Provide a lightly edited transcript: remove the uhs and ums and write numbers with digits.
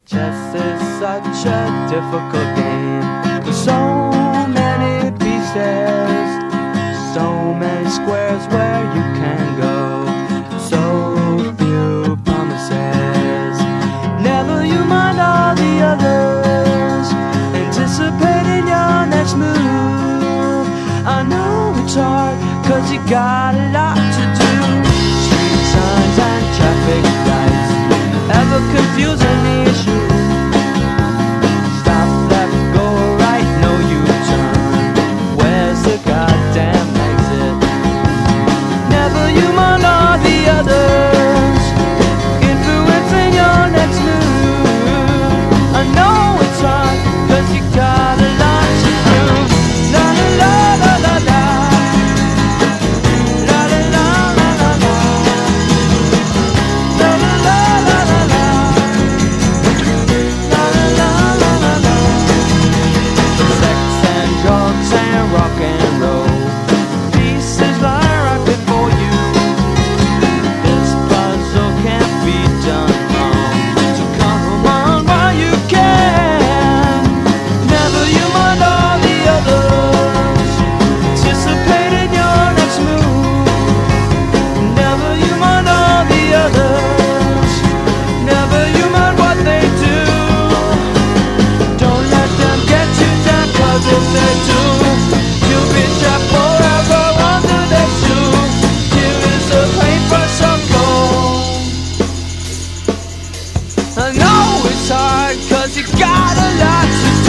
Chess is such a difficult game. There's so many pieces, so many squares where you can go, so few promises. Never you mind all the others, anticipating your next move. I know it's hard, cause you got a lot to do. Street signs and traffic lights, ever confusing the issue. Stop, left, go right, no U-turn. Where's the goddamn exit? Never you mind all the others, influencing your next move. I know it's hard, cause you got a lot to do. La la la la la la, la la la la la la, la la la la la la, la la la la la la. Sex and drugs and rock and roll, pieces lie right before you. This puzzle can't be done wrong, so come on while you can. Never you mind all the others, anticipating your next move. Never you mind all the others, never you mind what they do. Don't let them get you down, cause if they do, you'll be trapped forever under their shoe. Here is a paper circle. I know it's hard, cause you got a lot to